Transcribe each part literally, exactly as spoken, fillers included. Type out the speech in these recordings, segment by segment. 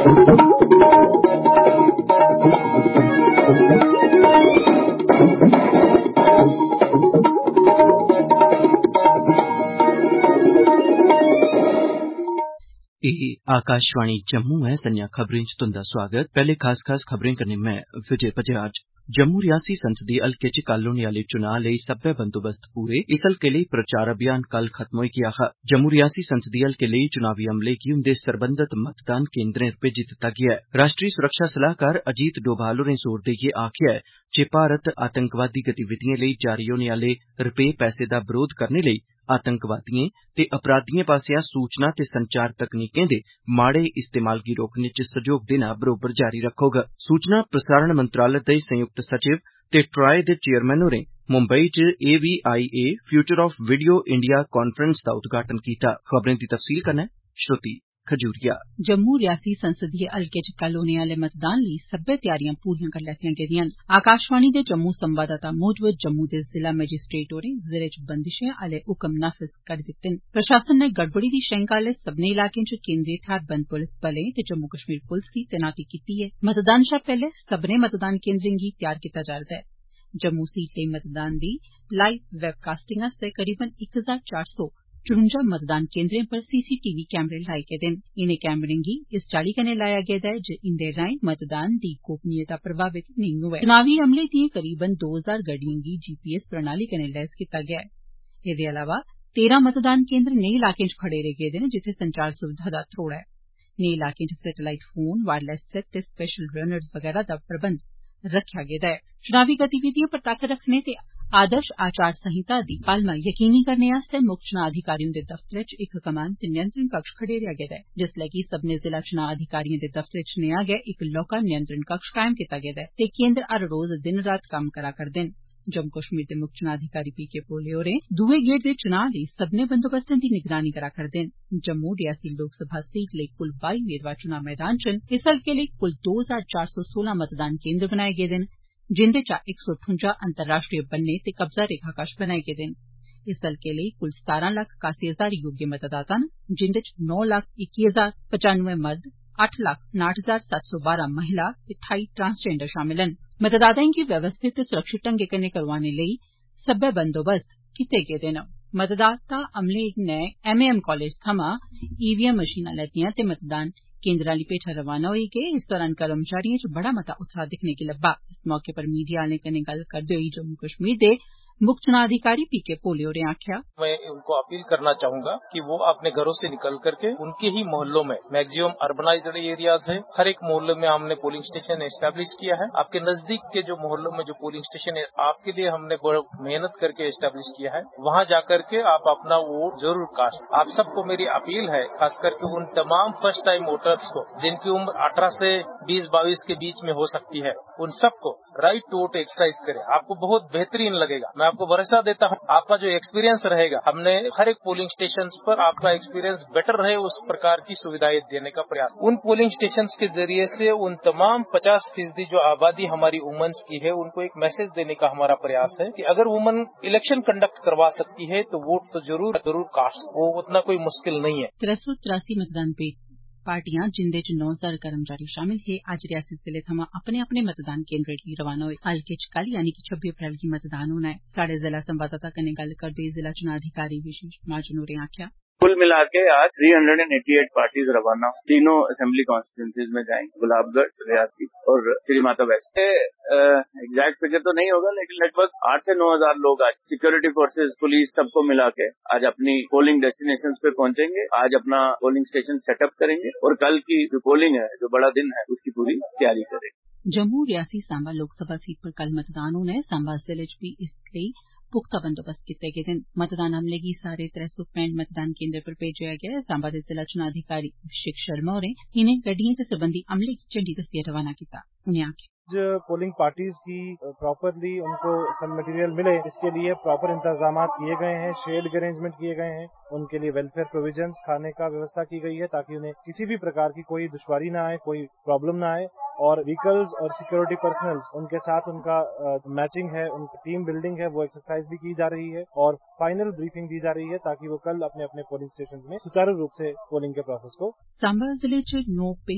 आकाशवाणी जम्मू है संञा खबरें च तुंदा स्वागत। पैहले खास खास खबरें कन्नै मैं विजय बजाज। जम्मू रियासी संसदीय हलके च कल होने आले चुनां लेई सब्बै बंदोबस्त पूरे। इस हलके लेई प्रचार अभियान कल खत्म होई गेआ हा। जम्मू रियासी संसदीय हलके लेई चुनावी अमले गी उंदे सरबंधत मतदान केन्द्रें पर भेजी दित्ता गेआ ऐ। राष्ट्रीय सुरक्षा सलाहकार अजीत डोभाल होरें जोर देइयै आखेआ ऐ जे भारत आतंकवादी गतिविधिएं लेई जारी होने आले रपे पैसे दा बरोध करने लेई आतंकवादिएं ते अपराधिएं पास्सेआ सूचना ते संचार तकनीकें दे माड़े इस्तेमाल गी रोकने च सहयोग देना बरोबर जारी रक्खोग। सूचना प्रसारण मंत्रालय दे संयुक्त सचिव ते ट्राय दे चेयरमैन होरें मुंबई च A V I A future of video India conference दा उद्घाटन कीता। खबरें दी तफसील कन्नै श्रुति खजूरिया। जम्मू रियासी संसदीय हलके च कल होने आले मतदान लेई सब्बै तैयारियां पूरियां करी लैतियां गेदियां न। आकाशवाणी दे जम्मू संवाददाता मूजब जम्मू दे जिला मैजिस्ट्रेट होरें जिले च बंदिशें आले हुकम नाफिज करी दित्ते न। प्रशासन नै गड़बड़ी दी शैंका आले सब्बनें इलाकें च केन्द्रीय थाहरबंद पुलस बलें ते जम्मू कश्मीर पुलस दी तैनाती कीती ऐ। मतदान शा पैहले सब्बनें मतदान केन्द्रें गी तैयार कीता जा'रदा ऐ। जम्मू सीट लेई मतदान दी लाईव वेबकास्टिंग आस्तै करीबन इक हजार चार सौ चुरुंजा मतदान केन्द्रें पर सी सी टी वी कैमरे लाए गेदे न। इनें कैमरें गी इस चाल्ली कन्नै लाया गेदा ऐ जे इंदे राएं मतदान दी गोपनीयता प्रभावित नेईं होऐ। चुनावी अमले दिएं करीबन दो हजार गड्डिएं गी जी पी एस प्रणाली कन्नै लैस कीता गेआ ऐ। एह्दे अलावा तेरां मतदान केन्द्र नेह् इलाकें च खड़ेरे गेदे न जित्थै संचार सुविधा दा थ्रोड़ ऐ। नेह् इलाकें च सैटेलाईट फोन वायरलैस सेट ते स्पैशल रनर्स बगैरा दा प्रबंध रक्खेआ गेदा ऐ। चुनावी गतिविधिएं पर तक्क रक्खने ते आदर्श आचार संहिता दी पालमा यकीनी करने आस्तै मुक्ख चुनां अधिकारी हुंदे दफ्तरै च इक कमान ते नियंत्रण कक्ष खडेरेआ गेदा ऐ। जिसलै कि सब्बनें जिला चुनां अधिकारिएं दे दफ्तरै च नेहा गै इक लौह्का नियंत्रण कक्ष कायम कीता गेदा ऐ ते केन्द्र हर रोज दिन रात कम्म करा करदे न। जम्मू कश्मीर दे मुक्ख चुनां अधिकारी पी के पोले होरें दुए गेड़ दे चुनां लेई सब्बनें बंदोबस्तें दी निगरानी करा करदे न। जम्मू रियासी लोकसभा सीट लेई कुल बाई मेदवार चुनां मैदान च न। इस हलके लेई कुल दो हजार चार सौ सोलां मतदान केन्द्र बनाए गेदे न जिंदे चा इक सौ ठुंजा अंतर्राष्ट्रीय बन्ने ते कब्जा रेखा कश बनाए गेदे न। इस हलके लेई कुल सतारां लक्ख कासी हजार योग्य मतदाता न जिंदे च नौ लक्ख इक्की हजार पचानवे मर्द अट्ठ लक्ख नाठ हजार सत्त सौ बारां महिला ते ठाई ट्रांसजेंडर शामल न। मतदाताएं गी व्यवस्थित ते सुरक्षित ढंगै कन्नै करोआने लेई सब्बै बंदोबस्त कीते गेदे न। मतदाता अमले नै एम ए एम कालेज थमां ई वी एम मशीनां लैतियां ते मतदान केन्द्र आली पेठा रवाना होई गे। इस दौरान कर्मचारिएं च बड़ा मता उत्साह दिक्खने गी लब्बा। इस मौके पर मीडिया आलें कन्नै गल्ल करदे होई जम्मू कश्मीर दे मुक्ख चुनां अधिकारी पी के पोले होरें आखेआ, मैं उनको अपील करना चाहूंगा कि वो अपने घरों से निकल करके उनके ही मोहल्लों में मैक्सिमम अर्बनाइज्ड एरियाज है, हर एक मोहल्ले में हमने पोलिंग स्टेशन एस्टेब्लिश किया है। आपके नजदीक के जो मोहल्लों में जो पोलिंग स्टेशन है आपके लिए हमने मेहनत करके एस्टेब्लिश किया है, वहां जाकर के आप अपना वोट जरूर कास्ट। आप सबको मेरी अपील है, खास करके उन तमाम फर्स्ट टाइम वोटर्स को जिनकी उम्र अठारह से बीस बाईस के बीच में हो सकती है, उन सबको राइट टू वोट एक्सरसाइज करें। आपको बहुत बेहतरीन लगेगा। मैं आपको भरोसा देता हूं आपका जो एक्सपीरियंस रहेगा, हमने हर एक पोलिंग स्टेशन पर आपका एक्सपीरियंस बेटर रहे उस प्रकार की सुविधाएं देने का प्रयास। उन पोलिंग स्टेशन के जरिए से उन तमाम पचास फीसदी जो आबादी हमारी वुमेन्स की है उनको एक मैसेज देने का हमारा प्रयास है कि अगर वुमन इलेक्शन कंडक्ट करवा सकती है तो वोट तो जरूर जरूर कास्ट। वो उतना कोई मुश्किल नहीं है। त्रै सौ त्रासी मतदान पार्टियां जिंदे च नौ हजार कर्मचारी शामिल हे अज्ज रियासी जिले थमां अपने अपने मतदान केन्द्रें लेई रवाना होए। हल्के च कल यानी कि छब्बी अप्रैल गी मतदान होना ऐ। साढ़े जिला संवाददाता कन्नै गल्ल करदे होई जिला चुनां अधिकारी विशेष महाजन होरें आखेआ, कुल मिला के आज तीन सौ अठासी पार्टीज रवाना तीनों असेंबली कॉन्स्टिट्यूंसीज में जाएंगे, गुलाबगढ़, रियासी और श्री माता वैष्णो। एग्जैक्ट फिगर तो नहीं होगा लेकिन लगभग आठ से नौ हजार लोग आज सिक्योरिटी फोर्सेज, पुलिस सबको मिला के आज अपनी पोलिंग डेस्टिनेशन पे पहुंचेंगे। आज अपना पोलिंग स्टेशन सेटअप करेंगे और कल की जो पोलिंग है, जो बड़ा दिन है, उसकी पूरी तैयारी करेंगे। जम्मू रियासी सांबा लोकसभा सीट पर कल मतदान होना है। सांबा जिले च बी इस लेई पुख्ता बंदोबस्त कीते गेदे न। मतदान अमले गी सारे त्रै सौ पैंठ मतदान केन्द्रें पर भेजेआ गेआ ऐ। सांबा दे जिला चुनां अधिकारी अभिषेक शर्मा होरें इनें गड्डिएं ते सरबंधी अमले गी झंडी दस्सियै रवाना कीता। उनें आखेआ, जो पोलिंग पार्टीज की प्रॉपरली उनको सब मटेरियल मिले, इसके लिए प्रॉपर इंतजाम किए गए हैं, शेड अरेंजमेंट किए गए हैं, उनके लिए वेलफेयर प्रोविजंस, खाने का व्यवस्था की गई है ताकि उन्हें किसी भी प्रकार की कोई दुश्वारी ना आए, कोई प्रॉब्लम ना आए। और व्हीकल्स और सिक्योरिटी पर्सनल्स उनके साथ उनका मैचिंग है, उनकी टीम बिल्डिंग है, वो एक्सरसाइज भी की जा रही है और फाइनल ब्रीफिंग दी जा रही है ताकि वो कल अपने अपने पोलिंग स्टेशन में सुचारू रूप से पोलिंग के प्रोसेस को। सांबा जिले च नो पिंक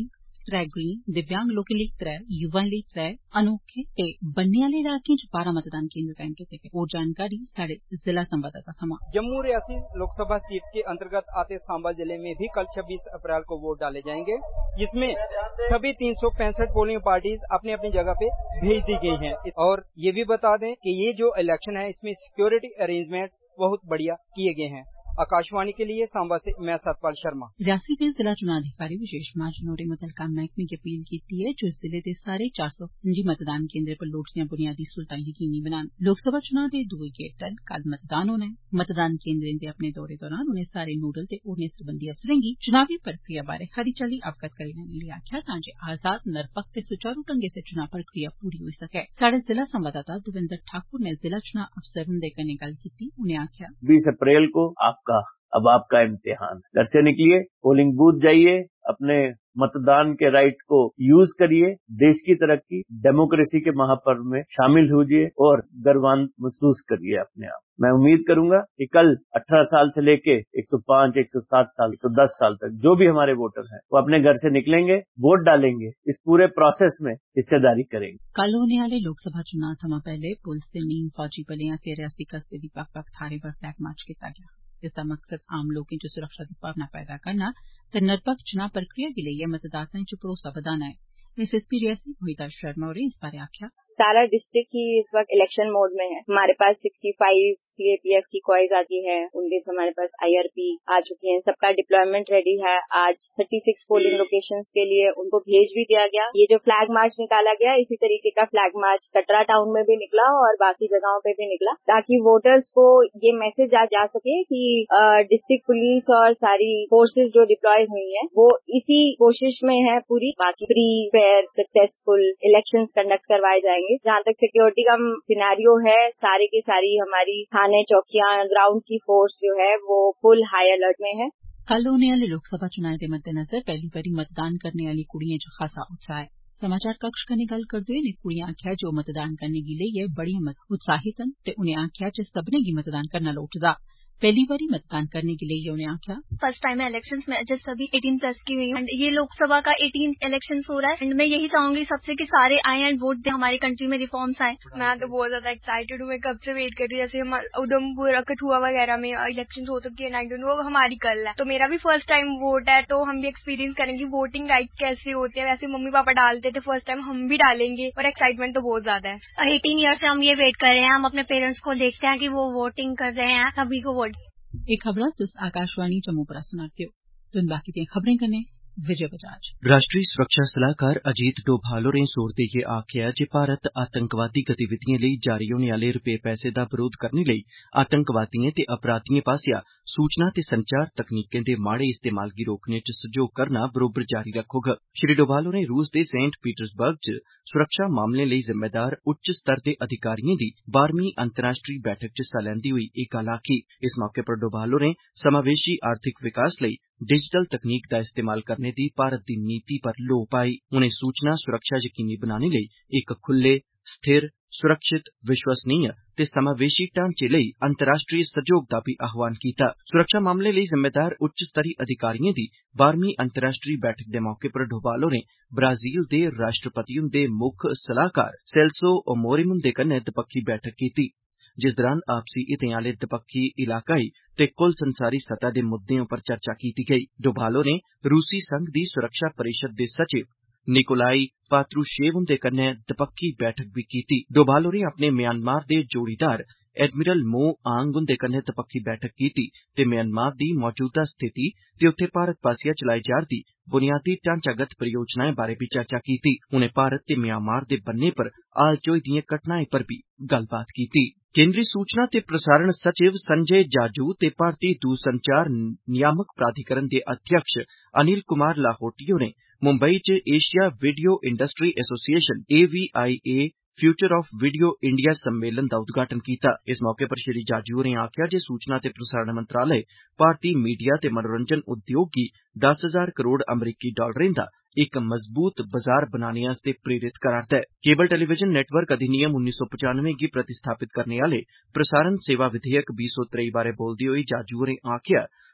त्रै ग्रीन, दिव्यांग लोकें लेई त्रै, युवाएं लेई त्रै, अनोखे ते बनने आले इलाकें च बारां मतदान केन्द्र कायम कीते गे। होर जानकारी साढ़े जिला संवाददाता थमां। जम्मू रियासी लोकसभा सीट के अंतर्गत आते सांबा जिले में भी कल छब्बीस अप्रैल को वोट डाले जाएंगे, जिसमें सभी तीन सौ पैंसठ पोलिंग पार्टीज अपनी अपनी जगह पे भेज दी गई हैं। और ये भी बता दें कि ये जो इलेक्शन है इसमें सिक्योरिटी अरेंजमेंट्स बहुत बढ़िया किए गए हैं। आकाशवाणी के लिए सांबा से मैं सतपाल शर्मा। रियासी दे जिला चुनां अधिकारी विशेष महाजन होरें मुतलका मैहकमे गी अपील कीती ऐ जो जिले दे सारे चार सौ पंजी मतदान केन्द्रें पर लोड़चदियां बुनियादी सहूलतां यकीनी बनान। लोकसभा चुनां दे दुए गेड़ तैह्त कल मतदान होना ऐ। मतदान केन्द्रें दे अपने दौरे दौरान उनें सारे नोडल ते होरनें सरबंधी अफसरें गी चुनावी प्रक्रिया बारै खरी चाल्ली अवगत करी लैने लेई आखेआ तां जे आजाद, निरपक्ख ते सुचारू ढंगै सिर चुनां प्रक्रिया पूरी होई सकै। साढ़े जिला संवाददाता देवेंद्र ठाकुर ने जिला चुनां अफसर हुंदे कन्नै गल्ल कीती। उनें आखेआ बीस अप्रैल को आपका अब आपका इम्तिहान, घर से निकलिए, पोलिंग बूथ जाइए, अपने मतदान के राइट को यूज करिए, देश की तरक्की, डेमोक्रेसी के महापर्व में शामिल होइए और गर्वान्वित महसूस करिए अपने आप। मैं उम्मीद करूंगा कि कल अठारह साल से लेके एक सौ पांच, एक सौ सात साल, एक सौ दस साल तक जो भी हमारे वोटर हैं वो अपने घर से निकलेंगे, वोट डालेंगे, इस पूरे प्रोसेस में हिस्सेदारी करेंगे। कल होने आले लोकसभा चुनां थमां पैहले पुलस ते नीम फौजी बलें आसेआ रियासी कस्बे दी बक्ख बक्ख थाह्रें पर फ्लैग मार्च कीता गेआ। इसदा मकसद आम लोकें च सुरक्षा दी भावना पैदा करना ते निरपक्ख चुनां प्रक्रिया गी लेइयै मतदाताएं च भरोसा बधाना ऐ। एसएसपी रियासी मोहिता शर्मा होरें इस बारे आखेआ। सारा डिस्ट्रिक्ट ही इस वक्त इलेक्शन मोड में है। हमारे पास पैंसठ सीएपीएफ की कॉइज आ गई है, उन्नीस हमारे पास आईआरपी आ चुकी हैं, सबका डिप्लॉयमेंट रेडी है। आज छत्तीस पोलिंग लोकेशंस के लिए उनको भेज भी दिया गया। ये जो फ्लैग मार्च निकाला गया, इसी तरीके का फ्लैग मार्च कटरा टाउन में भी निकला और बाकी जगहों पे भी निकला, ताकि वोटर्स को ये मैसेज आ जा सके कि डिस्ट्रिक्ट पुलिस और सारी फोर्सेस जो डिप्लॉय हुई हैं वो इसी कोशिश में है पूरी, बाकी free fair successful elections conduct करवाए जाएंगे। जहां तक सिक्योरिटी का सिनेरियो है, सारे की सारी हमारी थाने चौकियां, ग्राउंड की फोर्स जो है वो फुल हाई अलर्ट में है। कल होने आले लोकसभा चुनाएं दे मद्देनजर पहली बारी मतदान करने आली कुड़ियें च खासा उत्साह ऐ। समाचार कक्ष कन्नै गल्ल करदे होई इनें कुड़ियां आखेआ जो मतदान करने गी लेइयै बड़ियां उत्साहित न ते उनें आखेआ जे सब्भनें गी मतदान करना लोड़चदा। पहली बारी मतदान करने के लिए उन्हें आख्या फर्स्ट टाइम इलेक्शंस में जस्ट अभी अठारह प्लस की हुई हूँ एंड ये लोकसभा का अठारह इलेक्शन हो रहा है एंड मैं यही चाहूंगी सबसे कि सारे आए एंड वोट दें, हमारी कंट्री में रिफॉर्म्स आए। मैं तो बहुत ज्यादा एक्साइटेड हूँ, मैं कब से वेट कर रही हूँ। जैसे हम उधमपुर, कठुआ वगैरह में इलेक्शन हो चुकी है नाइनटीन, वो हमारी कल है, तो मेरा भी फर्स्ट टाइम वोट है, तो हम भी एक्सपीरियंस करेंगे वोटिंग राइट कैसे होते हैं। वैसे मम्मी पापा डालते थे, फर्स्ट टाइम हम भी डालेंगे और एक्साइटमेंट तो बहुत ज्यादा है। अठारह ईयर से हम ये वेट कर रहे हैं, हम अपने पेरेंट्स को देखते हैं कि वो वोटिंग कर रहे हैं, सभी को वोट। एक खबर तुस आकाशवाणी जम्मू पर सुनाते हो, तुम बाकी दियां खबरें कन्नै विजय बजाज। राष्ट्रीय सुरक्षा सलाहकार अजीत डोभाल होरें जोर देइयै आखेआ जे भारत आतंकवादी गतिविधिएं लेई जारी होने आले रपे पैसे दा बरोध करने लेई आतंकवादिएं ते अपराधिएं पास्सेआ सूचना ते संचार तकनीकें दे माड़े इस्तेमाल गी रोकने च सैह्योग करना बरोबर जारी रक्खोग। श्री डोभाल होरें रूस दे सेंट पीटर्सबर्ग च सुरक्षा मामलें लेई जिम्मेदार उच्च स्तर दे अधिकारिएं दी बारहवीं अंतर्राष्ट्रीय बैठक च हिस्सा लैंदे होई एह् गल्ल आखी। इस मौके पर डोभाल होरें समावेशी आर्थिक विकास लेई डिजिटल तकनीक दा इस्तेमाल करने दी भारत दी नीति पर लोऽ पाई। उनें सूचना सुरक्षा यकीनी बनाने लेई इक खुल्ले, स्थिर, सुरक्षित, विश्वसनीय ते समावेशी ढांचे लेई अंतर्राष्ट्रीय सैह्योग दा बी आह्वान कीता। सुरक्षा मामलें लेई जिम्मेदार उच्च स्तरी अधिकारिएं दी बारहवीं अंतर्राष्ट्रीय बैठक दे मौके पर डोभाल होरें ब्राजील दे राष्ट्रपति हुंदे मुक्ख सलाहकार सेल्सो अमोरिम हुंदे कन्नै दपक्खी बैठक कीती, जिस दौरान आपसी हितें आले दपक्खी इलाकाई ते कुल संसारी सतह दे मुद्दें उप्पर चर्चा कीती गेई। डोभाल होरें रूसी संघ दी सुरक्षा परिषद दे सचिव निकोलाई पात्रुशेव हुंदे कन्नै दपक्खी बैठक बी कीती। डोभाल होरें अपने म्यांमार दे जोड़ीदार एडमिरल मो आंग हुंदे कन्नै दपक्खी बैठक कीती ते म्यांमार दी मौजूदा स्थिति ते उत्थे भारत पास्सेआ चलाई जा'रदी बुनियादी ढांचागत परियोजनाएं बारै बी चर्चा कीती। उनें भारत ते म्यांमार दे बन्ने पर हाल च होई दिएं घटनाएं पर बी गल्लबात कीती। केंद्री सूचना ते प्रसारण सचिव संजय जाजू ते भारतीय दूरसंचार नियामक प्राधिकरण दे अध्यक्ष अनिल कुमार लाहोटी होरें मुंबई च Asia video industry association A V I A future of video India सम्मेलन दा उद्घाटन कीता। इस मौके पर श्री जाजू होरें आखेआ जे सूचना ते प्रसारण मंत्रालय भारतीय मीडिया ते मनोरंजन उद्योग गी दस हजार करोड़ अमरीकी डालरें दा इक मजबूत बाजार बनाने आस्तै प्रेरित करा'रदा ऐ। केबल टेलीविजन नेटवर्क अधिनियम उन्नी सौ पचानवे गी प्रतिस्थापित करने आले प्रसारण सेवा विधेयक बीह् सौ त्रेई बारै बोलदे होई जाजू होरें आखेआ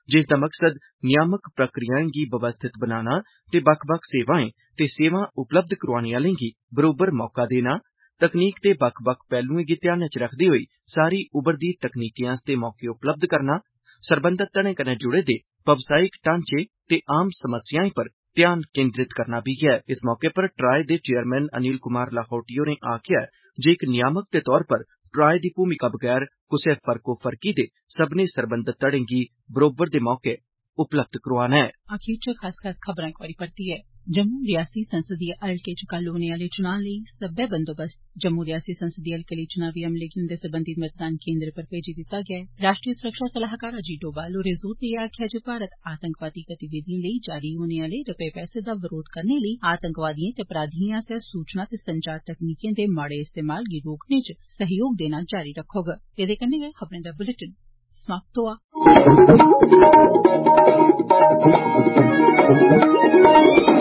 जिसदा मकसद नियामक प्रक्रियाएं गी व्यवस्थित बनाना ते बक्ख-बक्ख सेवाएं ते सेवां उपलब्ध करोआने आह्लें गी बरोबर मौका देना, तकनीक दे बक्ख-बक्ख पहलुएं गी ध्यानै च रखदे होई सारी उभरदी तकनीकें आस्तै मौके उपलब्ध करना, सरबंधत धड़ें कन्नै जुड़े दे व्यवसायिक ढांचे ते आम समस्याएं पर ध्यान केन्द्रित करना बी ऐ। इस मौके पर ट्राई दे चेयरमैन अनिल कुमार लाहौटी होरें आखेआ जे इक नियामक दे तौर पर ट्राई दी भूमिका बगैर कुसै फर्कोफर्की दे सब्भनें सरबंधत धड़ें गी बरोबर दे मौके उपलब्ध करोआना ऐ। अखीर च खास खास खबरां इक बारी परतियै जम्मू रियासी संसदीय हलके च कल होने आले चुनां लेई सब्बै बंदोबस्त जम्मू रियासी संसदीय हलके लेई चुनावी अमले गी उन्दे सरबंधी मतदान केन्द्रें पर भेजी दित्ता गेआ ऐ। राष्ट्रीय सुरक्षा सलाहकार अजीत डोभाल होरें जोर देइयै आखेआ जे भारत आतंकवादी गतिविधिएं लेई जारी होने आले रपे पैसे दा बरोध करने लेई आतंकवादिएं ते अपराधिएं आस्सेआ सूचना ते संचार तकनीकें दे माड़े इस्तेमाल गी रोकने च सहयोग देना जारी रक्खोग। एदे कन्नै गै खबरें दा बुलेटिन समाप्त होआ।